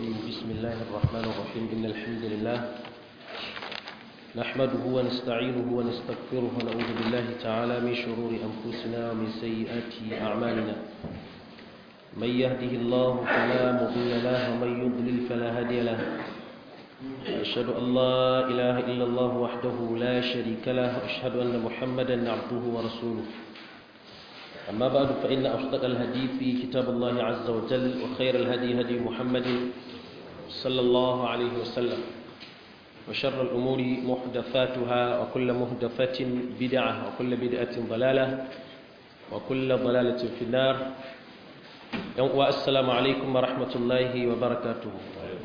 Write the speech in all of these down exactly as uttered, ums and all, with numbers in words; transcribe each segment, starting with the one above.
الرجيم بسم الله الرحمن الرحيم إن الحمد لله نحمده ونستعينه ونستغفره ونعوذ بالله تعالى من شرور أنفسنا ومن سيئات أعمالنا من يهده الله فلا مضل له ومن يضلل فلا هادي له أشهد أن لا إله إلا الله وحده لا شريك له وأشهد أن محمدا عبده ورسوله أما بعد فإن أصدق الحديث في كتاب الله عز وجل وخير الهدي هدي محمد صلى الله عليه وسلم وشر الأمور محدثاتها وكل محدثة بدعة وكل بدعة ضلالة وكل ضلالة في النار والسلام عليكم ورحمة الله وبركاته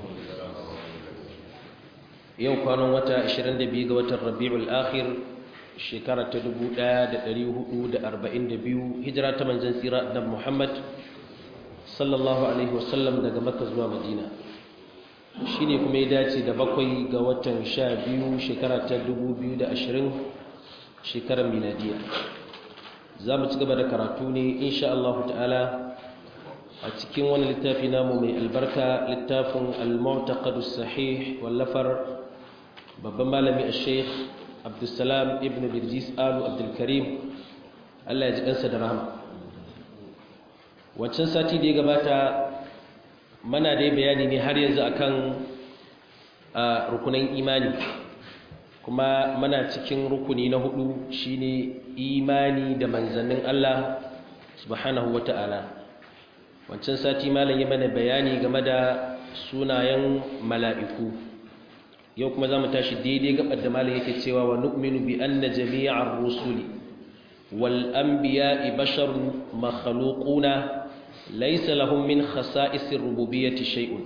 يوم كانوا متى عشرين دقيقة وتر ربيع الآخر shekara ta dubu ɗaya da ɗari hudu da arba'in da biyu hijira ta manzon tsira da Muhammad sallallahu alaihi wasallam daga Makka zuwa Madina shine kuma ya dace da bakwai ga watan sha biyu shekara ta dubu biyu da ashirin shekarar miladiya za mu ci gaba da karatu ne insha Allah ta'ala a cikin wani littafi namu mai albarka littafin al-mu'taqad as-sahih wallafar babban malami al-sheikh Abdulsalam ibn Birjis Alu Abdulkarim Allah ya ji kansa da rahama wancan sati da ya gabata mana dai bayani ne har yanzu akan rukunin imani kuma mana cikin rukuni na hudu shine imani da manzannin Allah subhanahu wata'ala wancan sati malam ya mana bayani game da sunayen mala'iku yau kuma za mu tashi daidai gabar da malam yake cewa wa nu'minu bi anna jami'ar rusuli wal anbiya'i basharun makhluquna laysa lahum min khasa'isir rububiyyati shay'un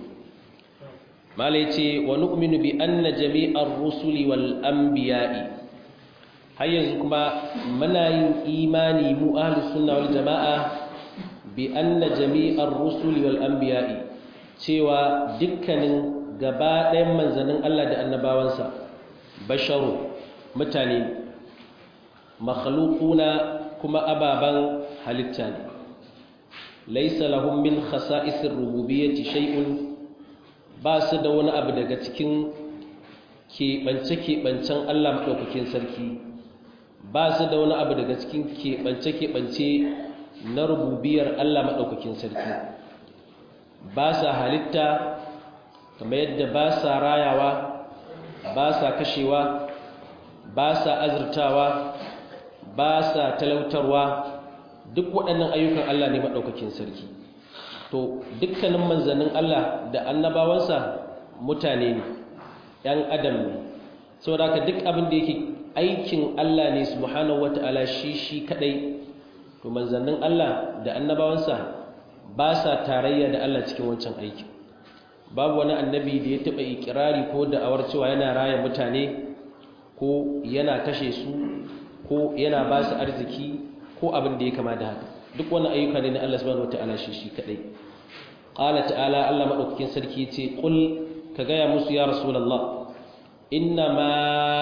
malam yace wa nu'minu bi anna jami'ar rusuli wal anbiya'i har yanzu kuma muna yin imani mu ahlus sunna wal jama'a bi anna jami'ar rusuli wal anbiya'i cewa dukkanin gaba ɗayan manzannin Allah da annabawansa basharu mutane makhluquna kuma ababan halitta ne laysa lahum min khasa'isir rububiyyati shay'un ba su da wani abu daga cikin keɓance keɓancen Allah madaukakin sarki ba su da wani abu daga cikin keɓance keɓance na rububiyar Allah madaukakin sarki ba sa halitta kamar yadda ba sa rayawa ba sa kashewa ba sa azurtawa ba sa talautarwa duk waɗannan ayyukan Allah ne maɗaukakin sarki to dukkanin manzannin Allah da annabawansa mutane ne ‘yan adam ne saboda haka duk abin da yake aikin Allah ne subhanahu wata'ala shi shi kaɗai to manzannin Allah da annabawansa ba sa tarayya da Allah cikin wancan aikin babu wani annabi da ya taɓa ikirari ko da'awar cewa yana raya mutane ko yana kashe su ko yana ba su arziki ko abin da ya kama da haka duk wani ayyuka ne na Allah subhanahu wataala shi shi kadai qala ta'ala Allah madaukakin sarki yace qul ka gaya musu ya rasulullah inna ma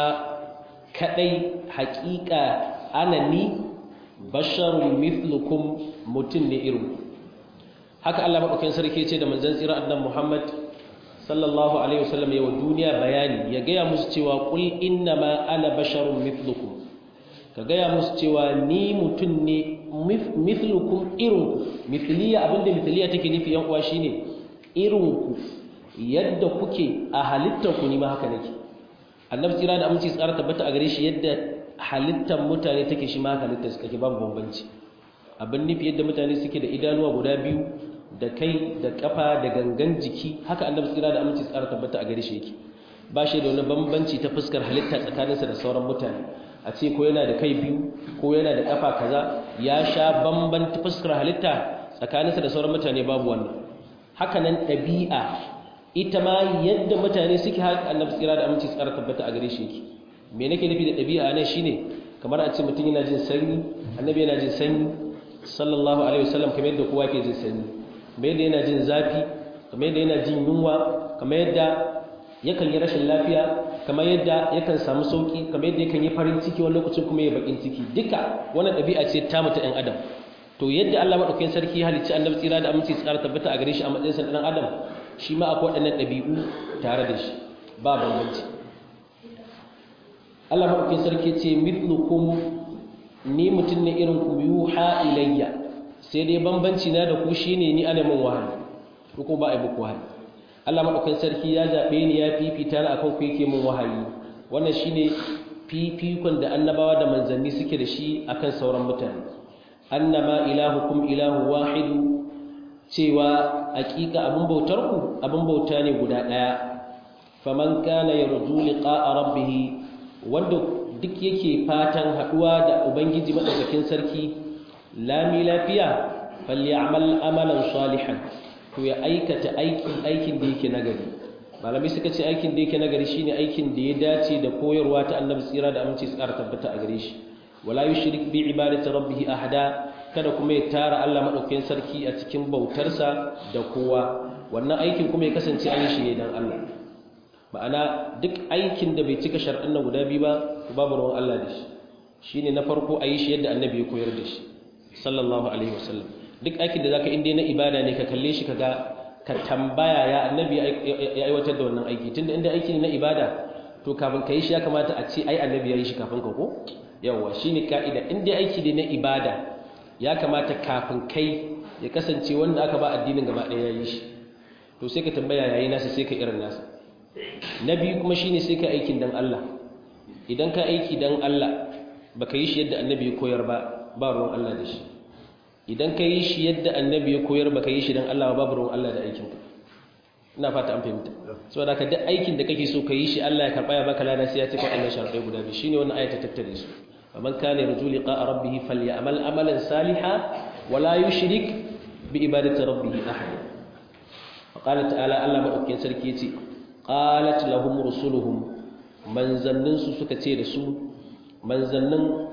kadai haqiqa anani basharun mithlukum mutun ne irin haka Allah madaukakin sarki yace da manzon tsira annabi Muhammad sallallahu alaihi wasallam yawa duniya bayani ya gaya musu cewa qul innama ana basharun mithlukum ka gaya musu cewa ni mutun ne mithlukum irinku mithliya abinda mithliya take nufi yan uwa shine irinku yadda kuke a halittar ku ni ma haka nake annabi tsira da aminci tsara tabbata a gare shi yadda halittar mutane take shi ma halittar su take babu bambanci abin nufi yadda mutane suke da idanuwa guda biyu da kai da kafa da gangan jiki haka annabi tsira da aminci tsara tabbata a gare shi yake ba shi da wani bambanci ta fuskar halitta tsakaninsa da sauran mutane a ce ko yana da kai biyu ko yana da kafa kaza ya sha bamban ta fuskar halitta tsakaninsa da sauran mutane babu wannan haka nan ɗabi'a ita ma yadda mutane suke haka annabi tsira da aminci tsara tabbata a gare shi yake me nake nufi da ɗabi'a nan shine kamar a ce mutum yana jin sanyi annabi yana jin sanyi sallallahu alaihi wasallam kamar yadda kowa ke jin sanyi kamar yadda yana jin zafi kamar yadda yana jin yunwa kamar yadda yakan yi rashin lafiya kamar yadda yakan samu sauki kamar yadda yakan yi farin ciki wani lokacin kuma ya bakin ciki duka wannan ɗabi'a ce ta mutu ɗan adam to yadda Allah madaukakin sarki halicci annabi tsira da aminci tsara tabbata a gare shi a matsayin sa dan adam shi ma akwai waɗannan ɗabi'u tare da shi ba bambanci Allah madaukakin sarki ce mithlukum ni mutun ne irin ku yuha ilayya sai dai bambanci na da ku shine ni ana min wahayi ko ko ba ai muku wahayi Allah madaukakin sarki ya zabe ni ya fifita ni akan ku yake min wahayi wannan shine fifikon da annabawa da manzanni suke da shi akan sauran mutane annama ilahukum ilahu wahidu cewa hakika abun bautar ku abun bauta ne guda daya faman kana yarju liqa'a rabbih wanda duk yake fatan haduwa da ubangiji madaukakin sarki lami lafiya falyamal amalan salihan to ya aikata aikin aikin da yake nagari malami suka ce aikin da yake nagari shine aikin da ya dace da koyarwa ta annabi tsira da aminci tsara tabbata a gare shi wala yushrik bi ibadati rabbih ahada kada kuma ya tara Allah madaukakin sarki a cikin bautarsa da kowa wannan aikin kuma ya kasance an shi ne dan Allah ma'ana duk aikin da bai cika shar'an nan guda biyu ba babu ruwan Allah da shi shine na farko ayi shi yadda annabi ya koyar da shi sallallahu alaihi wasallam duk aikin da zaka inda na ibada ne ka kalle shi kaga ka tambaya ya annabi ya aiwatar da wannan aiki tunda inda aiki ne na ibada to kafin ka yi shi ya kamata a ce ai annabi ya yi shi kafin ka ko yawa shine kaida inda aiki ne na ibada ya kamata kafin kai ya kasance wanda aka ba addinin gaba ɗaya ya yi shi to sai ka tambaya yayi nasa sai ka irin nasa na biyu kuma shine sai ka aikin dan Allah idan ka aiki dan Allah baka yi shi yadda annabi ya koyar ba ba ruwan Allah da shi idan ka yi shi yadda annabi ya koyar baka yi shi dan Allah ba babu ruwan Allah da aikinka ina fata an fahimta saboda ka duk aikin da kake so ka yi shi Allah ya karba ya baka lada sai ya cika Allah sharadai guda biyu shine wannan ayata tattare su faman kana yarju liqa'a rabbih falyamal amalan salihan wala yushrik bi ibadati rabbih ahad faqala ta'ala Allah madaukakin sarki yace qalat lahum rusuluhum manzannin su suka ce da su manzannin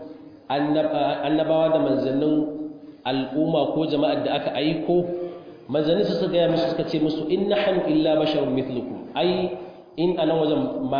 annabawa da manzannin al'umma ko jama'ar da aka aiko manzannin su suka gaya musu suka ce musu inna hanu illa basharun mithlukum ai in ana wajen ma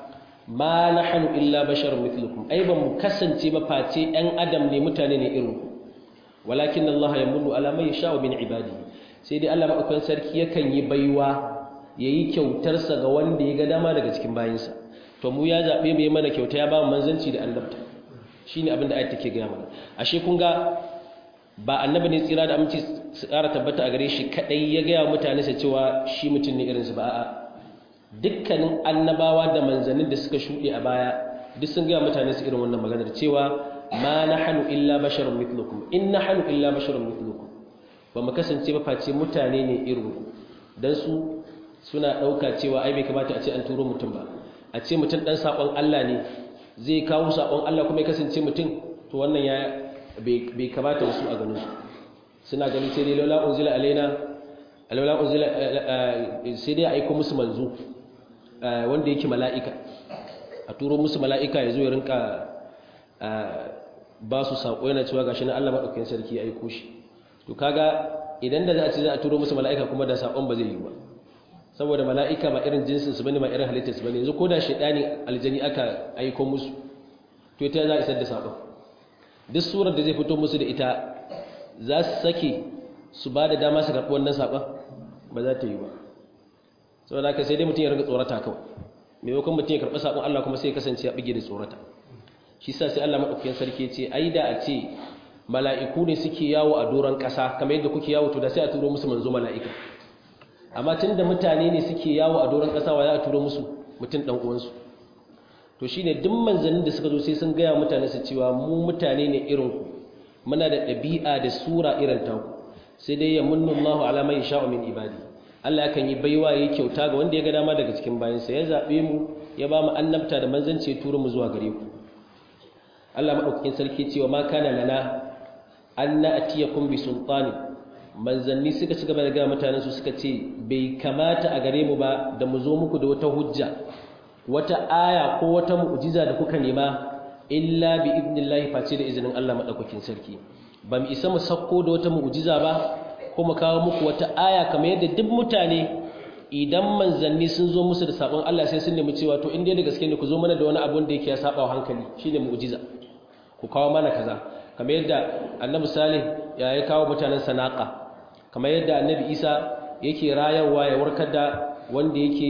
ma nahnu illa basharun mithlukum ai ban mu kasance ba face ɗan adam ne mutane ne irin ku walakin Allah yamunnu ala man yasha'u min ibadi sai dai Allah madaukakin sarki yakan yi baiwa yayi kyautar sa ga wanda ya ga dama daga cikin bayinsa to mu ya zabe mu yi mana kyauta ya ba mu manzanci da annabta shine abin da ayat take gaya mana ashe kun ga ba annabi ne tsira da aminci su ƙara tabbata a gare shi kadai ya gaya mutane sa cewa shi mutum ne irinsu ba a'a dukkanin annabawa da manzannin da suka shuɗe a baya duk sun gaya mutane su irin wannan maganar cewa ma nahnu illa basharun mithlukum in nahnu illa basharun mithlukum ba mu kasance ba face mutane ne irin ku dan su suna dauka cewa ai bai kamata a ce an turo mutum ba a ce mutum dan sakon Allah ne zai kawo sakon Allah kuma ya kasance mutum to wannan ya bai kamata wasu a ganin su suna ganin sai dai laula unzila alaina laula unzila sai dai aiko musu manzo wanda yake mala'ika a turo musu mala'ika ya zo ya rinka ba su sako yana cewa gashi na Allah madaukakin sarki ya aiko shi to kaga idan da za a ce za a turo musu mala'ika kuma da sakon ba zai yi ba saboda mala'ika ba irin jinsin su bane ba irin halittar su bane yanzu ko da shedani aljani aka aiko musu to ita za a isar da sakon duk surar da zai fito musu da ita za su sake su ba da dama su karɓi wannan saƙon ba za ta yi ba saboda haka sai dai mutum ya riga tsorata kawai maimakon mutum ya karɓi saƙon Allah kuma sai ya kasance ya bige da tsorata shi sa sai Allah maɗaukakin sarki ce ai da a ce mala'iku ne suke yawo a doron ƙasa kamar yadda kuke yawo to da sai a turo musu manzo mala'ika amma tun da mutane ne suke yawo a doron ƙasa wa za a turo musu mutum ɗan uwansu to shine duk manzannin da suka zo sai sun gaya mutane su cewa mu mutane ne irin ku muna da ɗabi'a da sura irin ta ku sai dai yamunnu Allahu ala man yasha'u min ibadi Allah yakan yi baiwa yayi kyauta ga wanda ya ga dama daga cikin bayansa ya zabe mu ya ba mu annabta da manzanci ya tura mu zuwa gare ku Allah madaukakin sarki cewa ma kana lana an na'tiyakum bi sultani manzanni suka ci gaba da ga mutanen su suka ce bai kamata a gare mu ba da mu zo muku da wata hujja wata aya ko wata mu'jiza da kuka nema illa bi idnillahi face da izinin Allah madaukakin sarki ba mu isa mu sako da wata mu'jiza ba ko mu kawo muku wata aya kamar yadda duk mutane idan manzanni sun zo musu da sabon Allah sai sun nemi cewa to in dai da gaske ne ku zo mana da wani abu da yake ya saba wa hankali shine mu'jiza ku kawo mana kaza kamar yadda annabi salih ya yi kawo mutanen sanaka kamar yadda annabi isa yake rayarwa ya warkar da wanda yake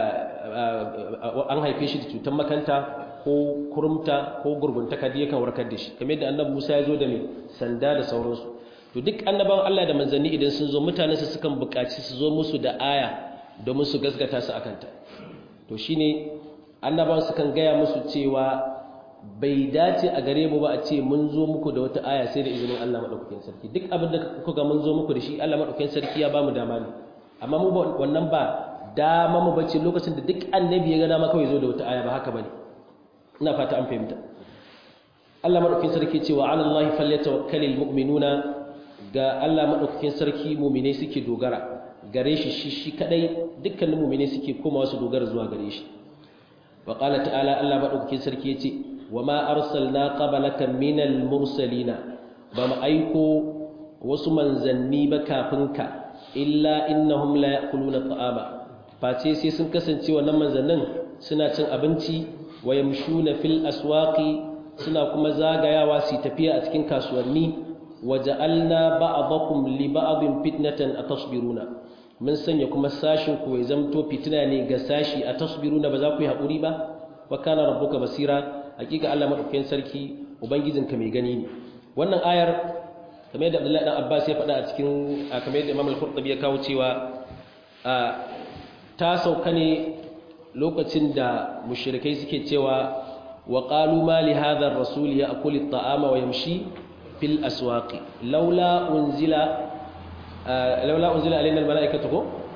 an haife shi da cutar makanta ko kurumta ko gurguntaka da yakan warkar da shi kamar yadda annabi musa ya zo da mai sanda da sauransu to duk annabawan Allah da manzanni idan sun zo mutanensu sukan buƙaci su zo musu da aya domin su gaskata su akanta to shine annabawan sukan gaya musu cewa bai dace a gare mu ba a ce mun zo muku da wata aya sai da izinin Allah madaukakin sarki duk abin da kuka mun zo muku da shi Allah madaukakin sarki ya bamu dama ne amma mu wannan ba dama mu bace lokacin da duk annabi ya ga dama kawai zo da wata aya ba haka bane ina fata an fahimta Allah madaukakin sarki cewa ala Allah falyatawakkalul mu'minuna ga Allah madaukakin sarki mu'mine suke dogara gare shi shi shi kadai dukkanin mu'mine suke komawa su dogara zuwa gare shi wa qala ta'ala Allah madaukakin sarki yace wama arsalna qablaka minal mursalina bama aiko wasu manzanni ba kafinka illa innahum la ya'kuluna ta'ama face sai sun kasance wannan manzannin suna cin abinci wa yamshuna fil aswaqi suna kuma zagayawa su tafiya a cikin kasuwanni waja'alna ba'dakum li ba'din fitnatan atasbiruna mun sanya kuma sashin ku ya zamto fitina ne ga sashi atasbiruna ba za ku yi hakuri ba wa kana rabbuka basira hakika Allah madaukakin sarki ubangijinka mai gani ne wannan ayar kamar yadda Abdullahi dan Abbas ya faɗa a cikin kamar yadda Imam Al-Qurtubi ya kawo cewa ta sauka ne lokacin da mushrikai suke cewa wa qalu ma li hadha ar-rasul ya'kulu at-ta'ama wa yamshi fil aswaq laula unzila laula unzila alaina al-mala'ikatu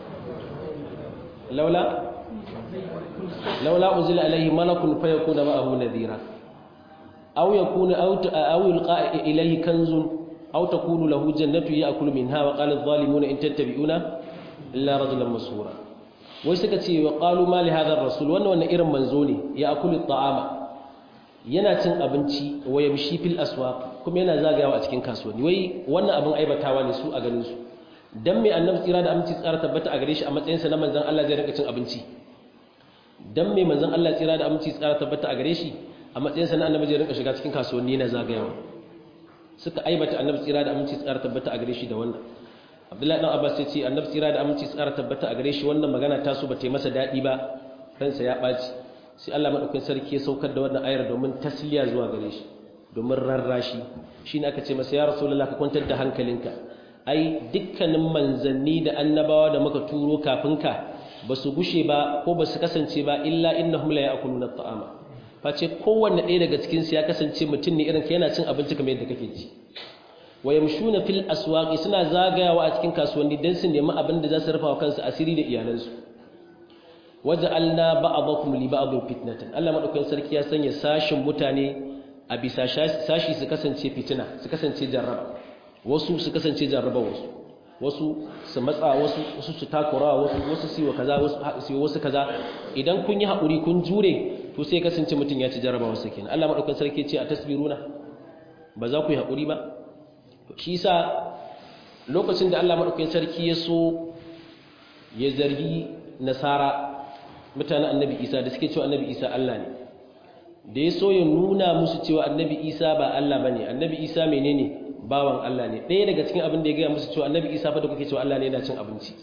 laula لولا أنزل عليه ملك فيكون معه نذيرا أو يكون أو أو يلقى إليه كنز أو تكون له جنة يأكل منها وقال الظالمون إن تتبعون إلا رجلا مسحورا وسكتي وقالوا ما لهذا الرسول وأن وأن إرم منزوني يأكل الطعام yana cin abinci wa yamshi fil aswaq kuma yana zagayawa a cikin kasuwanni wai wannan abin aibatawa ne su a ganin su dan me annabi tsira da aminci tsara tabbata a gare shi a matsayin sa na manzon Allah zai rinka cin abinci dan me manzon Allah tsira da aminci tsara tabbata a gare shi a matsayin sa na annabi zai rinka shiga cikin kasuwanni na zagayawa suka aibata annabi tsira da aminci tsara tabbata a gare shi da wannan Abdullahi dan Abbas ya ce annabi tsira da aminci tsara tabbata a gare shi wannan magana ta su bata yi masa dadi ba ransa ya baci sai Allah madaukakin sarki ya saukar da wannan ayar domin tasliya zuwa gare shi domin rarrashi shine aka ce masa ya rasulullah ka kwantar da hankalinka ai dukkanin manzanni da annabawa da muka turo kafin ka ba su gushe ba ko ba su kasance ba illa innahum la ya'kuluna at-ta'ama face kowanne ɗaya daga cikin su ya kasance mutum ne irin ka yana cin abinci kamar yadda kake ci wa yamshuna fil aswaqi suna zagayawa a cikin kasuwanni dan su nemi abin da za su rufa wa kansu asiri da iyalansu waja'alna ba'dakum li ba'din fitnatan Allah madaukakin sarki ya sanya sashin mutane a bisa sashi su kasance fitina su kasance jarraba wasu su kasance jarraba wasu wasu su matsa wasu wasu su takura wasu wasu su yi kaza wasu su wasu kaza idan kun yi hakuri kun jure to sai kasance mutun ya ci jarraba wasu kenan Allah madaukakin sarki ce a tasbiruna ba za ku yi hakuri ba shi yasa lokacin da Allah madaukakin sarki ya so ya zargi nasara mutanen annabi Isa da suke cewa annabi Isa Allah ne da ya so ya nuna musu cewa annabi Isa ba Allah bane annabi Isa menene bawan Allah ne ɗaya daga cikin abin da ya gaya musu cewa annabi Isa fa da kuke cewa Allah ne yana cin abinci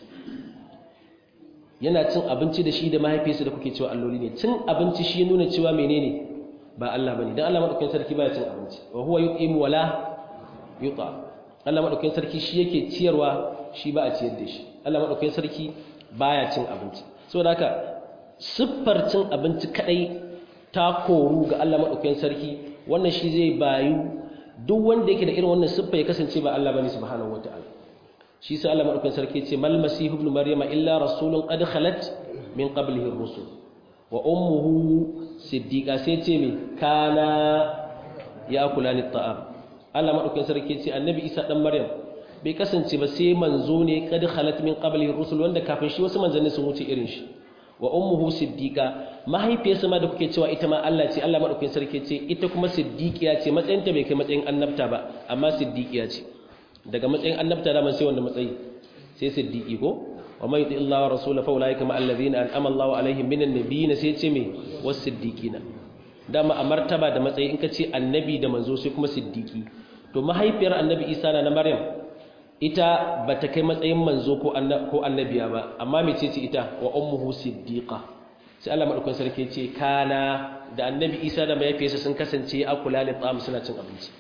yana cin abinci da shi da mahaifiyarsa da kuke cewa alloli ne cin abinci shi nuna cewa menene ba Allah bane dan Allah madaukakin sarki baya cin abinci wa huwa yut'imu wala yuta Allah madaukakin sarki shi yake ciyarwa shi ba a ciyar da shi Allah madaukakin sarki baya cin abinci saboda haka siffar cin abinci kadai ta koru ga Allah madaukakin sarki wannan shi zai bayu duk wanda yake da irin wannan siffa ya kasance ba Allah bane subhanahu wataala shi sai Allah madaukakin sarki ce mal masih ibn maryama illa rasulun qad khalat min qablihi ar-rusul wa ummuhu siddiqa sai ce me kana ya'kulani at-ta'am Allah madaukakin sarki ce annabi Isa dan Maryam bai kasance ba sai manzo ne qad khalat min qablihi ar-rusul wanda kafin shi wasu manzanni sun wuce irin shi wa ummuhu siddiqa mahaifiyarsa ma da kuke cewa ita ma Allah ce Allah madaukakin sarki ce ita kuma siddiqiya ce matsayinta bai kai matsayin annabta ba amma siddiqiya ce daga matsayin annabta da man sai wanda matsayi sai siddiqi ko wa may yuti Allah wa rasulahu fa ulaika ma alladhina an'ama Allahu alaihim minan nabiyyin sai ce me was siddiqina dama a martaba da matsayi in ka ce annabi da manzo sai kuma siddiqi to mahaifiyar annabi Isa na Maryam ita bata kai matsayin manzo ko ko annabiya ba amma mecece ita wa ummuhu siddiqa sai Allah madaukakin sarki ce kana da annabi Isa da mahaifiyarsa sun kasance akula li ta'am suna cin abinci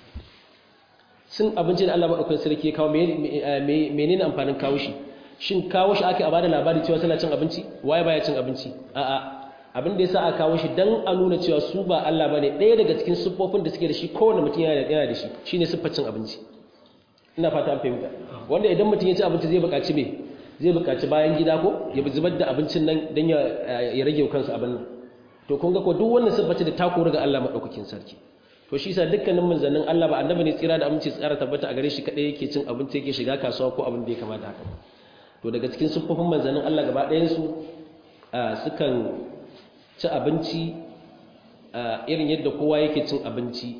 sun abinci da Allah madaukakin sarki ya kawo menene amfanin kawo shi shin kawo shi ake a bada labari cewa suna cin abinci waye baya cin abinci a'a abin da yasa aka kawo shi dan a nuna cewa su ba Allah bane ɗaya daga cikin siffofin da suke da shi kowanne mutum yana da shi shine siffar cin abinci ina fata an fahimta wanda idan mutum ya ci abinci zai buƙaci me zai buƙaci bayan gida ko ya zubar da abincin nan dan ya ya rage kansa abin nan to kun ga ko duk wannan sifface da ta kore ga Allah madaukakin sarki to shi yasa dukkanin manzannin Allah ba annabi ne tsira da aminci tsara tabbata a gare shi kadai yake cin abinci yake shiga kasuwa ko abin da ya kamata haka to daga cikin siffofin manzannin Allah gaba ɗayan su sukan ci abinci irin yadda kowa yake cin abinci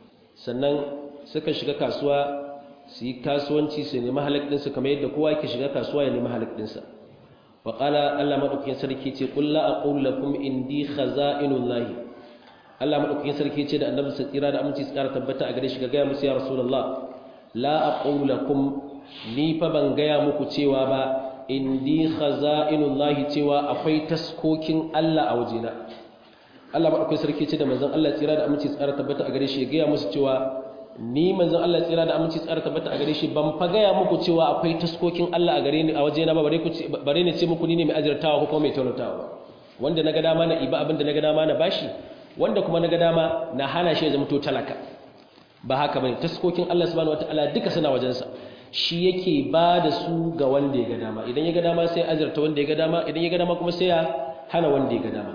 sannan sukan shiga kasuwa su yi kasuwanci su nemi halakɗinsu kamar yadda kowa yake shiga kasuwa ya nemi halakɗinsa wa ƙala Allah maɗaukakin sarki ce ƙulla a ƙulla kuma indi khaza'inullahi Allah maɗaukakin sarki ce da annabi sa tsira da aminci su ƙara tabbata a gare shi ga gaya musu ya rasulullah la a ƙulla kum ni fa ban gaya muku cewa ba indi khaza'inullahi cewa akwai taskokin Allah a wajena Allah maɗaukakin sarki ce da manzon Allah tsira da aminci su ƙara tabbata a gare shi ya gaya musu cewa ni manzon Allah tsira da aminci tsara tabbata a gare shi ban fa gaya muku cewa akwai taskokin Allah a gare ni a waje na ba bare ku bare ne ce muku ni ne mai azurtawa ko kuma mai taunatawa wanda naga dama na iba abinda naga dama na bashi wanda kuma naga dama na hana shi ya zama to talaka ba haka bane taskokin Allah subhanahu wataala duka suna wajen sa shi yake ba da su ga wanda ya ga dama idan ya ga dama sai azurta wanda ya ga dama idan ya ga dama kuma sai ya hana wanda ya ga dama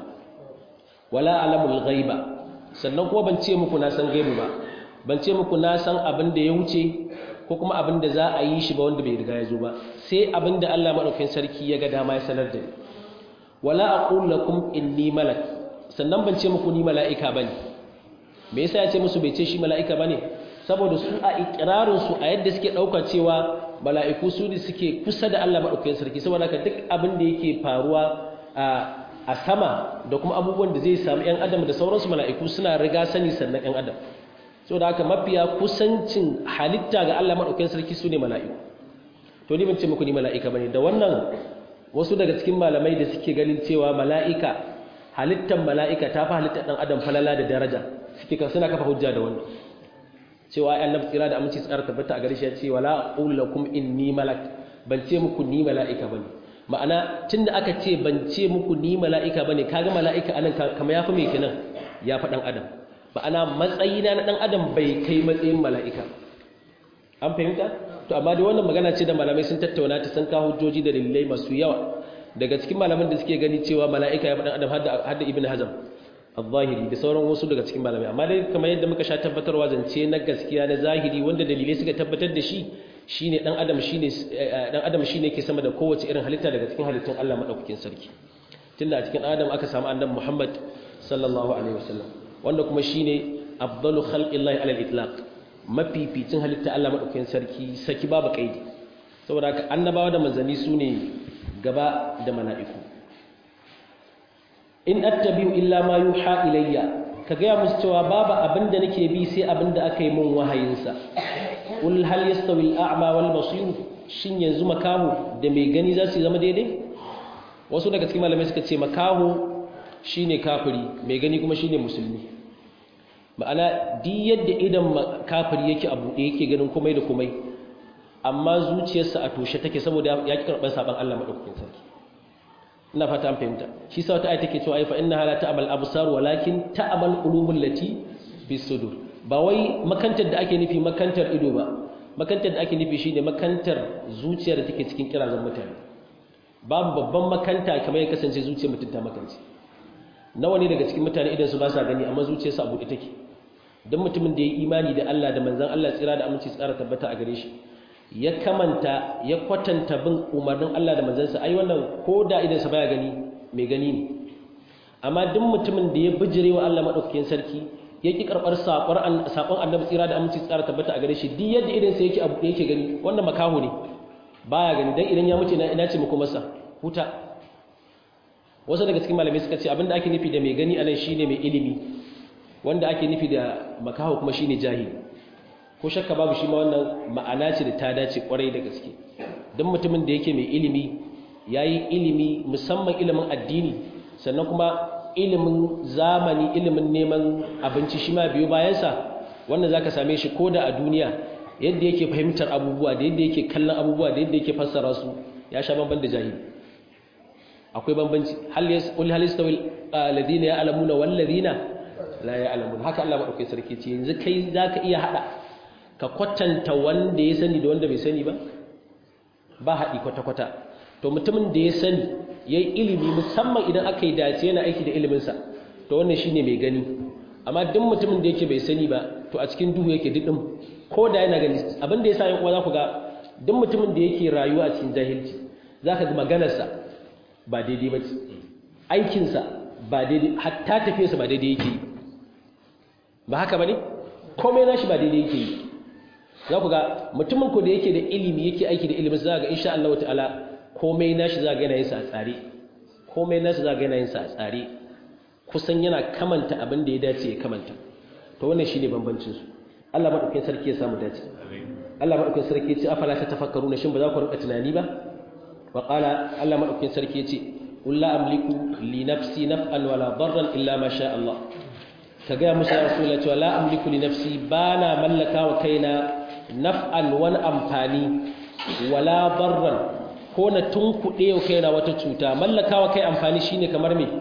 wala alamul ghaiba sannan kuma ban ce muku na san gaibu ba ban ce muku na san abin da ya wuce ko kuma abin da za a yi shi ba wanda bai riga ya zo ba sai abin da Allah madaukakin sarki ya ga dama ya sanar da ni wala aqul lakum inni malak sannan ban ce muku ni mala'ika bane me yasa ya ce musu bai ce shi mala'ika bane saboda su a ikrarin su a yadda suke dauka cewa mala'iku su ne suke kusa da Allah madaukakin sarki saboda haka duk abin da yake faruwa a a sama da kuma abubuwan da zai samu ƴan adam da sauransu mala'iku suna riga sani sannan ƴan adam so da haka mafiya kusancin halitta ga Allah maɗaukakin sarki su ne mala'iku to ni ban ce muku ni mala'ika bane da wannan wasu daga cikin malamai da suke ganin cewa mala'ika halittar mala'ika ta fi halittar ɗan adam falala da daraja suke suna kafa hujja da wannan cewa ai annabi tsira da aminci tsara tabbata a gare shi ya ce wala aqul lakum inni malak ban ce muku ni mala'ika bane ma'ana tunda aka ce ban ce muku ni mala'ika bane kaga mala'ika anan kamar yafi me kenan ya fa ɗan adam ma'ana matsayina na ɗan adam bai kai matsayin mala'ika an fahimta to amma dai wannan magana ce da malamai sun tattauna ta san kawo hujjoji da dalilai masu yawa daga cikin malaman da suke gani cewa mala'ika ya fi ɗan adam har da ibn hazm al-zahiri da sauran wasu daga cikin malamai amma dai kamar yadda muka sha tabbatarwa zance na gaskiya na zahiri wanda dalilai suka tabbatar da shi shine ɗan adam shine ɗan adam shine ke sama da kowace irin halitta daga cikin halittun Allah madaukakin sarki tunda a cikin adam aka samu annabi Muhammad sallallahu alaihi wasallam wanda kuma shine afdalu khalqillahi ala al-itlaq mafificin halitta Allah madaukakin sarki saki babu kaidi saboda haka annabawa da manzanni sune gaba da mala'iku in attabi'u illa ma yuha ilayya kaga ya musu cewa babu abinda nake bi sai abinda aka yi mun wahayinsa qul hal yastawi al-a'ma wal basir shin yanzu makahu da mai gani za su zama daidai wasu daga cikin malamai suka ce makahu shine kafiri mai gani kuma shine musulmi ma'ana di yadda idan kafiri yake a buɗe yake ganin komai da komai amma zuciyarsa a toshe take saboda ya ki karɓar saban Allah madaukakin sarki ina fata an fahimta shi sa wata ayata take cewa ai fa innaha la ta'mal absar walakin ta'mal qulubul lati bis sudur ba wai makantar da ake nufi makantar ido ba makantar da ake nufi shine makantar zuciyar da take cikin kirazan mutane babu babban makanta kamar ya kasance zuciyar mutum ta makance nawa ne daga cikin mutane idan su ba sa gani amma zuciyarsa a buɗe take don mutumin da ya yi imani da Allah da manzan Allah tsira da aminci tsara tabbata a gare shi ya kamanta ya kwatanta bin umarnin Allah da manzansa ai wannan ko da idan sa baya gani mai gani ne amma duk mutumin da ya bijire wa Allah madaukakin sarki ya ki karbar sakon sakon annabi tsira da aminci tsara tabbata a gare shi duk yadda idan sa yake abu yake gani wannan makaho ne baya gani dan idan ya mutu ina ce muku masa huta wasu daga cikin malamai suka ce abinda ake nufi da mai gani anan shine mai ilimi wanda ake nufi da makaho kuma shine jahili ko shakka babu shi ma wannan ma'ana ce da ta dace kwarai da gaske don mutumin da yake mai ilimi yayi ilimi musamman ilimin addini sannan kuma ilimin zamani ilimin neman abinci shi ma biyo bayansa wannan zaka same shi koda a duniya yadda yake fahimtar abubuwa da yadda yake kallon abubuwa da yadda yake fassara su ya sha bamban da jahili akwai bambanci hal yasqul hal yastawi alladhina ya'lamuna wal ladina la ya'lamun haka Allah madaukakin sarki ce yanzu kai zaka iya hada ka kwatanta wanda ya sani da wanda bai sani ba ba hadi kwata kwata to mutumin da ya sani yayi ilimi musamman idan aka yi dace yana aiki da ilimin sa to wannan shine mai gani amma duk mutumin da yake bai sani ba to a cikin duhu yake didin ko da yana gani abin da yasa yan uwa za ku ga duk mutumin da yake rayuwa a cikin jahilci zaka ga maganarsa ba daidai ba aikinsa ba daidai hatta tafiyarsa ba daidai yake yi ba haka bane komai nashi ba daidai yake yi za ku ga mutumin ko da yake da ilimi yake aiki da ilimin za ga insha Allah ta'ala komai nashi za ga yana yin sa a tsare komai nashi za ga yana yin sa a tsare kusan yana kamanta abin da ya dace ya kamanta to wannan shine bambancin su Allah madaukakin sarki ya samu dace Allah madaukakin sarki ya ce afala tatafakkaruna shin ba za ku rinka tunani ba wa qala Allah madaukakin sarki ya ce qul la amliku li nafsi naf'an wala darran illa ma sha Allah kaga musa ya rasulullahi cewa la amliku li nafsi bana mallaka wa kaina naf'an wani amfani wala darran ko na tunkuɗe wa kaina wata cuta mallaka wa kai amfani shine kamar me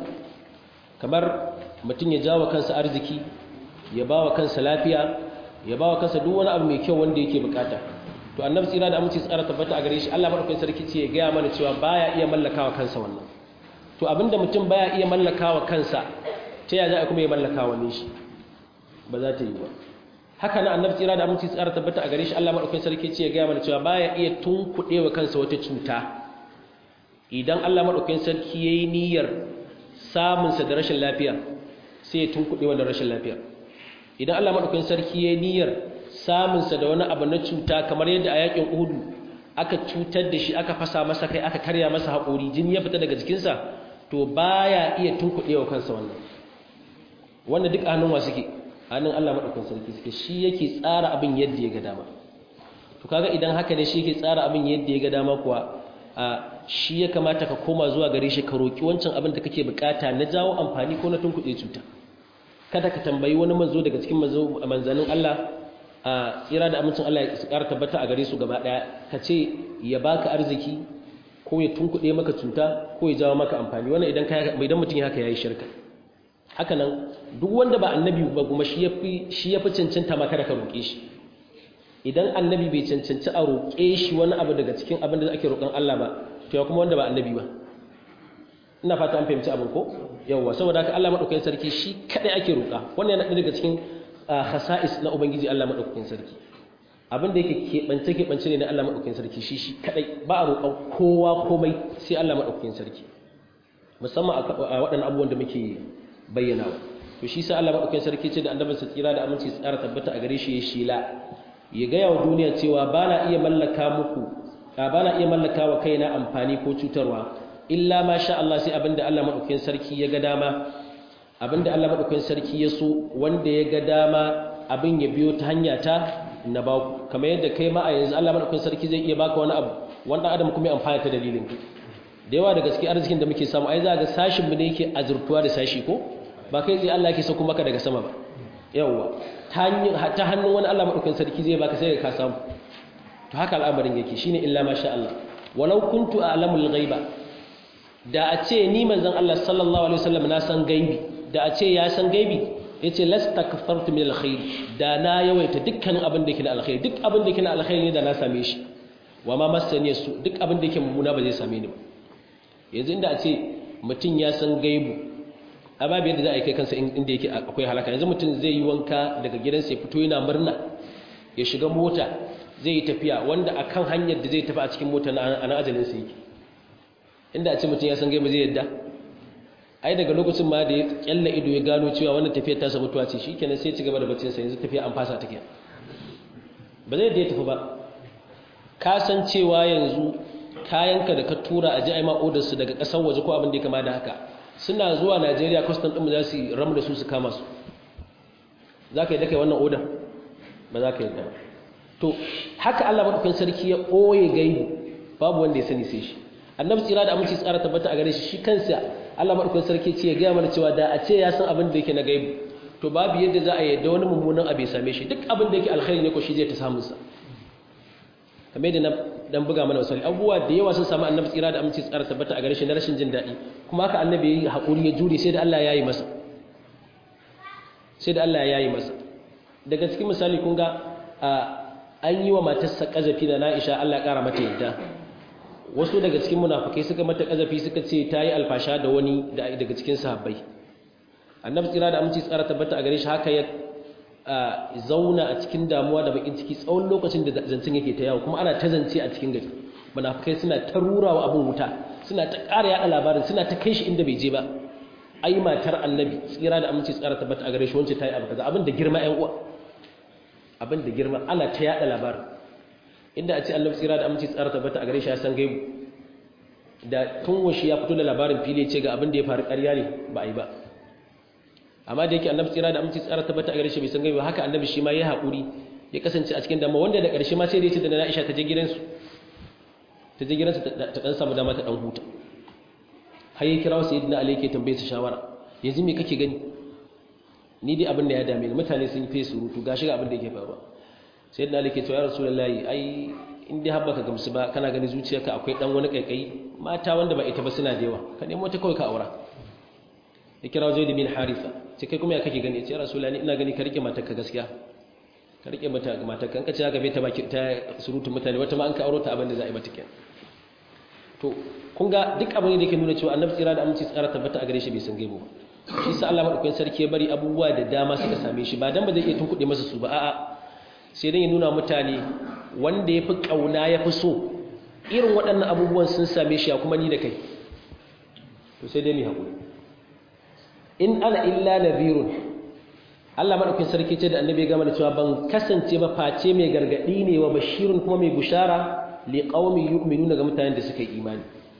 kamar mutum ya jawo kansa arziki ya bawa kansa lafiya ya bawa kansa duk wani abu mai kyau wanda yake bukata to annabi tsira da aminci tsara tabbata a gare shi Allah madaukakin sarki ce ya gaya mana cewa baya iya mallakawa kansa wannan to abinda mutum baya iya mallakawa kansa ta ya za a kuma ya mallakawa ne shi ba za ta yi ba haka nan annabi tsira da aminci tsara tabbata a gare shi Allah madaukakin sarki ce ya gaya mana cewa baya iya tunkuɗewa kansa wata cuta idan Allah madaukakin sarki yayi niyyar samunsa da rashin lafiya sai ya tunkuɗe wannan rashin lafiya idan Allah madaukakin sarki yayi niyyar samunsa da wani abu na cuta kamar yadda a yakin Uhud aka cutar da shi aka fasa masa kai aka karya masa haƙori jini ya fita daga jikinsa to baya iya tunkuɗewa kansa wannan wannan duk hannun wa suke hannun Allah madaukakin sarki suke shi yake tsara abin yadda ya ga dama to kaga idan haka ne shi yake tsara abin yadda ya ga dama kuwa a shi ya kamata ka koma zuwa gare shi ka roki wancan abin da kake bukata na jawo amfani ko na tunkuɗe cuta kada ka tambayi wani manzo daga cikin manzanin Allah a tsira da amincin Allah ya ƙara tabbata a gare su gaba ɗaya ka ce ya baka arziki ko ya tunkuɗe maka cuta ko ya jawo maka amfani wannan idan ka idan mutum ya haka yayi shirka haka nan duk wanda ba annabi ba kuma shi yafi shi yafi cancanta maka da ka roƙe shi idan annabi bai cancanci a roƙe shi wani abu daga cikin abin da ake roƙon Allah ba to ya kuma wanda ba annabi ba ina fata an fahimci abin ko yawa saboda haka Allah madaukakin sarki shi kadai ake roƙa wannan yana daga cikin khasa'is na ubangiji Allah madaukakin sarki abin da yake keɓance keɓance ne na Allah madaukakin sarki shi shi kadai ba a roƙon kowa komai sai Allah madaukakin sarki musamman a waɗannan abubuwan da muke bayyanawa to shi sai Allah madaukakin sarki ce da annabinsa tsira da aminci tsara tabbata a gare shi ya shila ya ga yawa duniya cewa ba na iya mallaka muku ba na iya mallaka wa kaina amfani ko cutarwa illa ma sha Allah sai abinda Allah madaukakin sarki ya ga dama abinda Allah madaukakin sarki ya so wanda ya ga dama abin ya biyo ta hanya ta na ba ku kamar yadda kai ma a yanzu Allah madaukakin sarki zai iya baka wani abu wanda adam kuma ya amfana ta dalilin ka da yawa daga cikin arzikin da muke samu ai za ga sashin mu ne yake azurtuwa da sashi ko ba kai zai Allah yake sauko maka daga sama ba yawa ta hannun wani Allah madaukakin sarki zai baka sai ka samu to haka al'amarin yake shine illa ma sha Allah walau kuntu a'lamul ghaiba da a ce ni manzon Allah sallallahu alaihi wasallam na san gaibi da a ce ya san gaibi yace lastakfartu min alkhair da na yawaita dukkan abin da yake na alkhair duk abin da yake na alkhair ne da na same shi wa ma masani su duk abin da yake mummuna ba zai same ni ba yanzu inda a ce mutum ya san gaibu a babu yadda za a yi kai kansa inda yake akwai halaka yanzu mutum zai yi wanka daga gidansa ya fito yana murna ya shiga mota zai yi tafiya wanda akan hanyar da zai tafi a cikin mota na ajalinsa yake inda a ce mutum ya san gaibu zai yadda ai daga lokacin ma da ya kyalla ido ya gano cewa wannan tafiyar ta samu tuwa ce shikenan sai ya ci gaba da baccin sa yanzu tafiya an fasa take ba zai da ya tafi ba ka san cewa yanzu kayanka da ka tura a ji ai ma order su daga kasar waje ko abin da ya kama da haka suna zuwa Najeriya custom din mu za su ramu da su su kama su zaka yi da kai wannan order ba za ka yi da to haka Allah madaukakin sarki ya ɓoye gaibu babu wanda ya sani sai shi annabi tsira da aminci tsara tabbata a gare shi shi kansa Allah madaukakin sarki ce ya gaya mana cewa da a ce ya san abin da yake na gaibu to babu yadda za a yadda wani mummunan abu ya same shi duk abin da yake alkhairi ne ko shi zai ta samun sa kamar yadda dan buga mana misali abubuwa da yawa sun samu annabi tsira da aminci tsara tabbata a gare shi na rashin jin daɗi kuma haka annabi ya yi haƙuri ya jure sai da Allah ya yi masa sai da Allah ya yi masa daga cikin misali kun ga an yi wa matarsa ƙazafi da Aisha Allah ya ƙara mata yadda wasu daga cikin munafikai suka mata ƙazafi suka ce ta yi alfasha da wani daga cikin sahabbai annabi tsira da aminci tsara tabbata a gare shi haka ya zauna a cikin damuwa da bakin ciki tsawon lokacin da zancen yake ta yawo kuma ana ta zance a cikin gari munafikai suna ta rurawa abin wuta suna ta ƙara yaɗa labarin suna ta kai shi inda bai je ba ai matar annabi tsira da aminci tsara tabbata a gare shi wance ta yi abu kaza abin da girma ƴan uwa abin da girma ana ta yaɗa labarin inda a ce annabi tsira da aminci tsara tabbata a gare shi ya san gaibu da tun washi ya fito da labarin fili ce ga abin da ya faru ƙarya ne ba a yi ba amma da yake annabi tsira da aminci tsara tabbata a gare shi bai san gaibu haka annabi shi ma ya haƙuri ya kasance a cikin damuwa wanda da ƙarshe ma sai da ya ce da na Aisha ta je gidansu ta je gidansu ta ɗan samu dama ta ɗan huta har yi kira wasu yadda Ali ke tambaye su shawara yanzu me kake gani ni dai abin da ya dame ni mutane sun fi surutu ga shiga abin da yake faruwa sai yadda Ali ke cewa ya rasulullahi ai in dai habba ka gamsu ba kana gani zuciyarka akwai dan wani kaikai mata wanda ba ita ba suna da yawa ka nemo ta kawai ka aura ya kira Zaid bin Haritha sai kai kuma ya kake gani ya rasulullahi ina gani ka rike matarka gaskiya ka rike mata matarka in ka ce haka bai ta baki ta surutu mutane wata ma an ka auro ta abin da za a yi mata kenan to kun ga duk abin da yake nuna cewa annabi tsira da aminci tsara tabbata a gare shi bai san gaibo ba shi sa Allah madaukakin sarki ya bari abubuwa da dama suka same shi ba dan ba zai iya tunkuɗe masa su ba a'a sai dan ya nuna mutane wanda yafi kauna yafi so irin waɗannan abubuwan sun same shi ya kuma ni da kai to sai dai mu hakuri in ana illa nadhirun Allah madaukakin sarki ce da annabi ya gama da cewa ban kasance ba face mai gargadi ne wa bashirun kuma mai bushara liqaumi yu'minuna ga mutanen da suka yi imani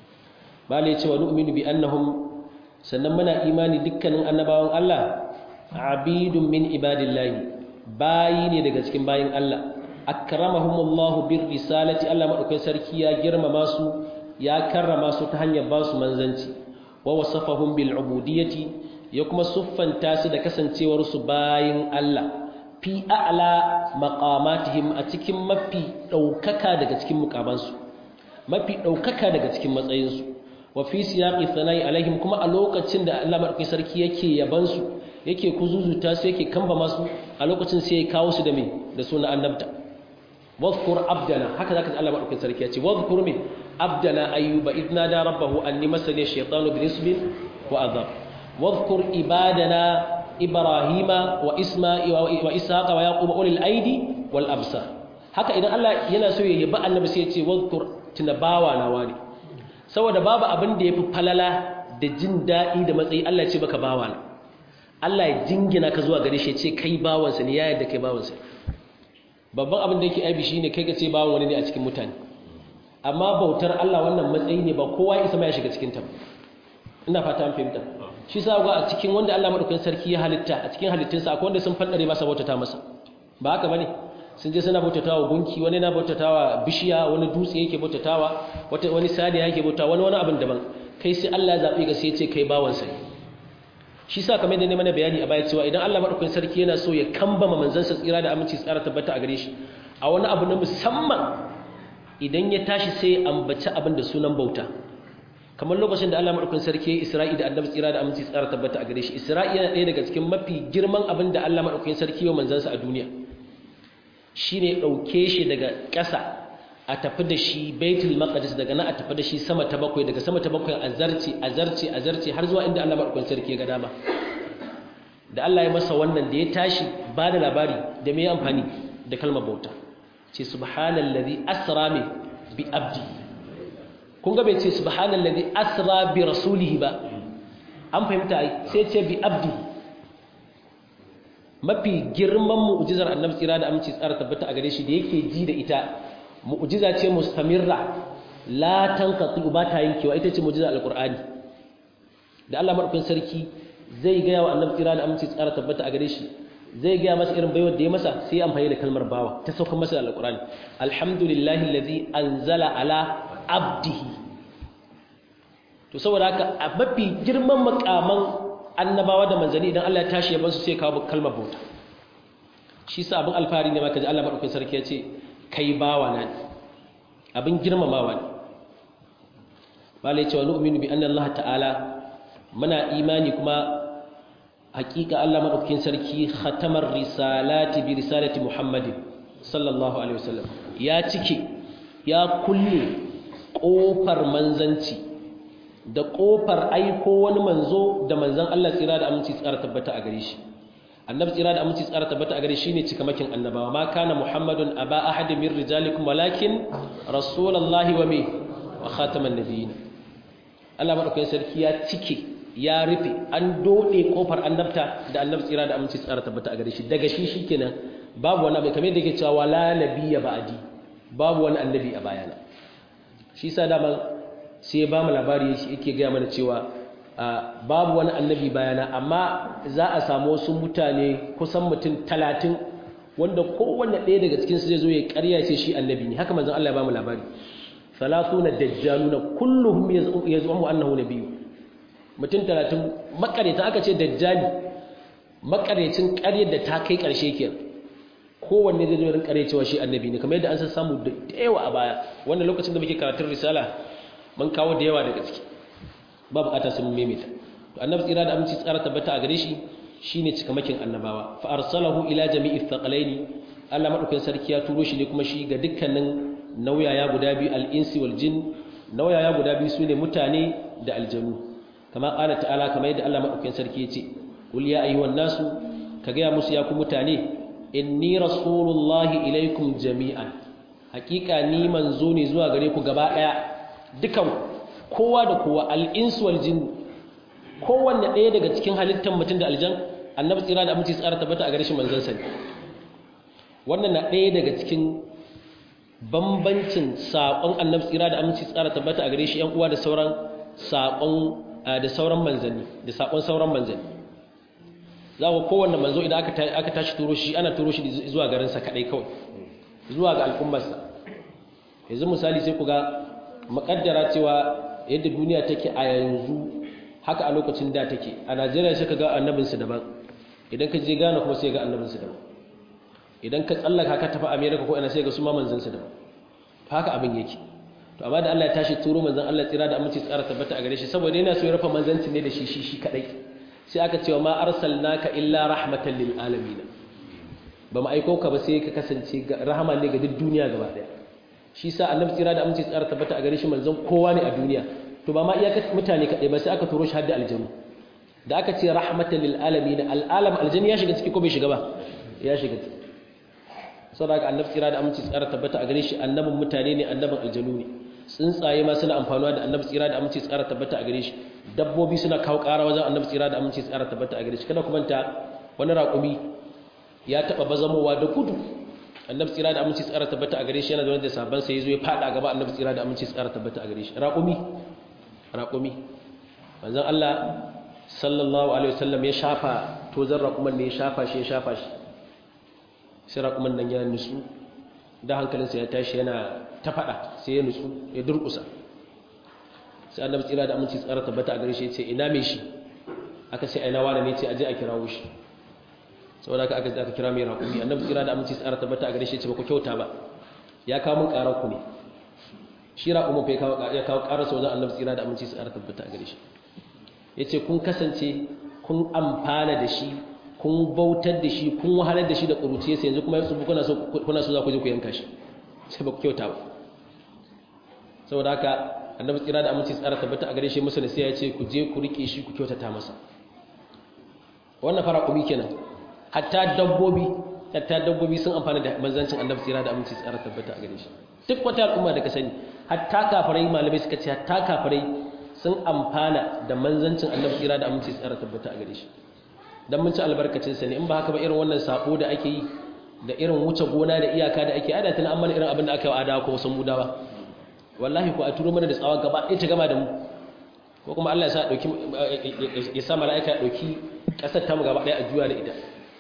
bale ya ce wa nu'minu bi annahum sannan muna imani dukkanin annabawan Allah abidun min ibadillahi bayi ne daga cikin bayin Allah akramahumullahu bir risalati Allah madaukakin sarki ya girmama su ya karrama su ta hanyar ba su manzanci wa wasafahum bil ubudiyyati ya kuma suffanta su da kasancewar su bayin Allah fi a'la maqamatihim a cikin mafi daukaka daga cikin mukamansu mafi daukaka daga cikin matsayinsu wa fi siyaqi thanai alaihim kuma a lokacin da Allah madaukakin sarki yake yaban su yake kuzuzuta su yake kamba masu a lokacin sai ya kawo su da me da sunan annabta wadhkur abdana haka zaka ji Allah madaukakin sarki ya ce wadhkur min abdana ayyuba idna da rabbahu anni masani shaytanu binisbin wa adhab wadhkur ibadana ibrahima wa isma'il wa ishaqa wa yaqub ulil aidi wal absar haka idan Allah yana so ya yaba annabi sai ya ce wadhkur tunabawa nawa ne saboda babu abin da yafi falala da jin dadi da matsayi Allah ya ce baka bawa na Allah ya jingina ka zuwa gare shi ya ce kai bawansa ne ya yarda kai bawansa babban abin da yake aibi shine kai ga ce bawan wani ne a cikin mutane amma bautar Allah wannan matsayi ne ba kowa isa ma ya shiga cikin ta ina fata an fahimta shi sa ga a cikin wanda Allah madaukakin sarki ya halitta a cikin halittunsa akwai wanda sun fandare masa bautata masa ba haka bane sun je suna bautatawa gunki wani na bautatawa bishiya wani dutse yake bautatawa wata wani saniya yake bautawa wani wani abin daban kai sai Allah ya zabe ga sai ya ce kai bawansa ne shi sa kamar da ne mana bayani a baya cewa idan Allah madaukakin sarki yana so ya kambama manzansa tsira da aminci tsara tabbata a gare shi a wani abu na musamman idan ya tashi sai ya ambaci abin da sunan bauta kamar lokacin da Allah madaukakin sarki ya Isra'i da Annabi tsira da aminci tsara tabbata a gare shi Isra'i yana ɗaya daga cikin mafi girman abin da Allah madaukakin sarki ya manzansa a duniya shine dauke shi daga ƙasa a tafi da shi Baitul Maqdis daga nan a tafi da shi sama ta bakwai daga sama ta bakwai azarci azarci azarci har zuwa inda Allah madaukakin sarki ya ga dama da Allah ya masa wannan da ya tashi ba da labari da me amfani da kalmar bauta ce subhanallazi asra bi abdi kun ga bai ce subhanallazi asra bi rasulihi ba an fahimta ai sai ce bi abdi mafi girman mu'jizar annabi tsira da aminci tsara tabbata a gare shi da yake ji da ita mu'jiza ce mustamirra la tanqati ba ta yankewa ita ce mu'jizar alqur'ani da Allah madaukakin sarki zai ga yawa annabi tsira da aminci tsara tabbata a gare shi zai ga masa irin baiwar da ya masa sai amfani da kalmar bawa ta sauka masa alqur'ani alhamdulillahi allazi anzala ala abdihi. to saboda haka a mafi girman makaman annabawa da manzanni idan Allah ya tashi ya bansu sai kawo kalmar bauta. shi sa abin alfahari ne maka ji Allah madaukakin sarki ya ce kai bawa na abin girmamawa ne. malai cewa nu'minu bi anna Allah ta'ala muna imani kuma hakika Allah madaukakin sarki khatamar risalati bi risalati Muhammadin sallallahu alaihi wasallam ya cike ya kulle kofar manzanci da kofar aiko wani manzo da manzon Allah tsira da aminci tsara tabbata a gare shi. annabi tsira da aminci tsara tabbata a gare shi ne cikamakin annabawa ma kana Muhammadun aba ahadin min rijalikum walakin rasulullahi wa mi wa khataman nabiyyin. Allah madaukakin sarki ya cike ya rufe an dode kofar annabta da annabi tsira da aminci tsara tabbata a gare shi daga shi shikenan babu wani abu kamar da yake cewa wala nabiyya ba'di babu wani annabi a bayana. shi sa dama sai ya ba mu labari yake ga mana cewa babu wani annabi bayana amma za a samu wasu mutane kusan mutum talatin wanda kowanne ɗaya daga cikin su zai zo ya ƙarya ce shi annabi ne. haka manzon Allah ya ba mu labari salasuna dajjaluna kulluhum yaz'umu annahu nabiyyu. mutum talatin makareta aka ce dajjali makarecin ƙaryar da ta kai ƙarshe ke kowanne zai zo rin ƙarya cewa shi annabi ne kamar yadda an san samu da yawa a baya wannan lokacin da muke karatun risala mun kawo da yawa daga ciki ba bukata sun maimaita. to annabi tsira da aminci tsara tabbata a gare shi shine cikamakin annabawa fa arsalahu ila jami'i thaqalaini. Allah madaukakin sarki ya turo shi ne kuma shi ga dukkanin nauyaya guda biyu al-insi wal jin. nauyaya guda biyu sune mutane da aljanu kama qala ta'ala kamar yadda Allah madaukakin sarki yace qul ya ayyuhan nasu kaga ya musu ya ku mutane inni rasulullahi ilaikum jami'an hakika ni manzo ne zuwa gare ku gaba daya dukan kowa da kowa al-ins wal jin. kowanne ɗaya daga cikin halittar mutum da aljan annabi tsira da aminci tsara tabbata a gare shi manzon sa ne. wannan na ɗaya daga cikin bambancin saƙon annabi tsira da aminci tsara tabbata a gare shi ƴan uwa da sauran saƙon da sauran manzanni da saƙon sauran manzanni. za ku kowanne manzo idan aka aka tashi turo shi ana turo shi zuwa garin sa kadai kawai zuwa ga al'ummarsa. yanzu misali sai ku ga muƙaddara cewa yadda duniya take a yanzu haka a lokacin da take a Najeriya sai ka ga annabinsu daban idan ka je Ghana kuma sai ga annabinsu daban idan ka tsallaka ka tafi America ko ina sai ga su ma manzansu daban haka abin yake. to amma da Allah ya tashi turo manzon Allah tsira da aminci tsara tabbata a gare shi saboda yana so ya rafa manzanci ne da shi shi shi kadai sai aka ce ma arsalnaka illa rahmatan lil alamin. ba mu aiko ka ba sai ka kasance rahama ne ga duk duniya gaba daya. shi sa annabi tsira da aminci tsara tabbata a gare shi manzon kowa ne a duniya. to ba ma iyaka mutane kadai ba sai aka turo shi har da aljanu da aka ce rahmatan lil alamin. al'alam aljanni ya shiga ciki ko bai shiga ba ya shiga ciki saboda annabi tsira da aminci tsara tabbata a gare shi annabin mutane ne annabin aljanu ne. tsuntsaye ma suna amfanuwa da annabi tsira da aminci tsara tabbata a gare shi dabbobi suna kawo ƙara wajen annabi tsira da aminci tsara tabbata a gare shi kada ku manta wani raƙumi ya taɓa bazamowa da gudu annabi tsira da aminci tsara tabbata a gare shi yana da wanda sabon sai yazo ya fada gaba annabi tsira da aminci tsara tabbata a gare shi raƙumi raƙumi manzon Allah sallallahu alaihi wasallam ya shafa tozan raƙuman ne ya shafa shi ya shafa shi sai raƙuman nan ya nutsu da hankalinsa ya tashi yana ta fada sai ya nutsu ya durƙusa sai annabi tsira da aminci tsara tabbata a gare shi ya ce ina me shi aka ce aina wani ne ce aje a kirawo shi saboda aka aka kira mai raƙumi annabi tsira da aminci tsara tabbata a gare shi ya ce ba ku kyauta ba ya kawo mun ƙarar ku ne shi raƙumin fa ya kawo ya kawo ƙarar sa wajen annabi tsira da aminci tsara tabbata a gare shi ya ce kun kasance kun amfana da shi kun bautar da shi kun wahalar da shi da ƙuruciya sai yanzu kuma yanzu kuna so kuna so za ku je ku yanka shi sai ba ku kyauta ba saboda haka annabi tsira da aminci tsara tabbata a gare shi musu nasiha ya ce ku je ku rike shi ku kyautata masa wannan fara kubi kenan hatta dabbobi hatta dabbobi sun amfana da manzancin annabi tsira da aminci tsara tabbata a gare shi duk wata al'umma da ka sani hatta kafirai malamai suka ce hatta kafirai sun amfana da manzancin annabi tsira da aminci tsara tabbata a gare shi dan mun ci albarkacin sa ne in ba haka ba irin wannan sabo da ake yi da irin wuce gona da iyaka da ake ada tana amma irin abin da aka yi wa adawa ko sun mudawa wallahi ko a turo mana da tsawa gaba ɗaya ta gama da mu ko kuma Allah ya sa dauki ya sa malaika ya dauki kasar ta mu gaba ɗaya a juya da ita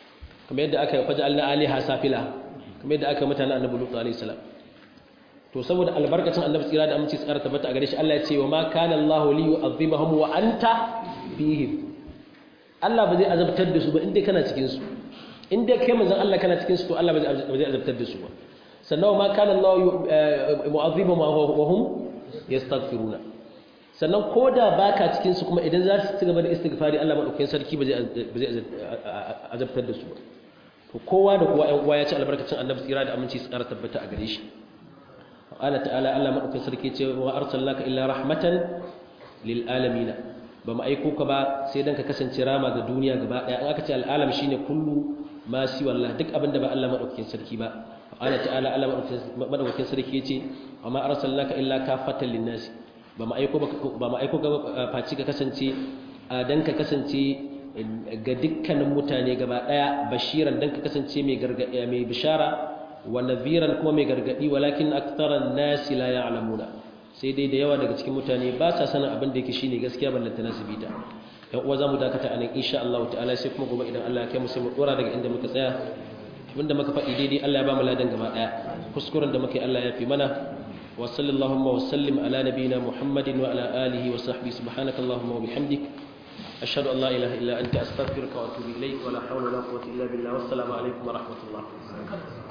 kamar yadda aka faj'alna aliha safila kamar yadda aka mutane annabi Lut alaihi salam to saboda albarkacin annabi tsira da aminci tsara tabbata a gare shi Allah ya ce wa ma kana Allahu li yu'adhibahum wa anta fihim Allah ba zai azabtar da su ba inda kana cikin su inda kai manzon Allah kana cikin su to Allah ba zai azabtar da su ba sannan ma kana Allahu mu'adhibahum wa hum yastaghfiruna sannan koda baka cikin su kuma idan za su ci gaba da istighfari Allah madaukakin sarki ba zai ba zai azabtar da su ba to kowa da kowa ɗan uwa ya ci albarkacin annabi tsira da aminci tsara tabbata a gare shi Allah ta'ala Allah madaukakin sarki ce wa arsalnaka illa rahmatan lil alamin ba mu aiko ka ba sai dan ka kasance rama ga duniya gaba daya an aka ce al'alam shine kullu ma si wallah duk abinda ba Allah madaukakin sarki ba Allah ta'ala Allah madaukakin sarki yace wa ma arsalnaka illa kafatan linnas ba mu aiko ba mu aiko ga faci ka kasance dan ka kasance ga dukkanin mutane gaba daya bashiran dan ka kasance mai gargadi mai bishara wa nadhiran kuma mai gargadi walakin aktharan nas la ya'lamuna sai dai da yawa daga cikin mutane ba sa sanin abin da yake shine gaskiya ballanta nasibita dan uwa zamu dakata anan insha Allah ta'ala sai kuma gobe idan Allah ya kai mu sai mu dora daga inda muka tsaya abinda muka faɗi daidai Allah ya ba mu ladan gaba daya kuskuren da muka yi Allah ya fi mana wa sallallahu wa sallim ala nabiyyina Muhammadin wa ala alihi wa sahbihi subhanakallahumma wa bihamdik ashhadu an la ilaha illa anta astaghfiruka wa atubu ilayk wa la hawla wa la quwwata illa billah wassalamu alaikum wa rahmatullah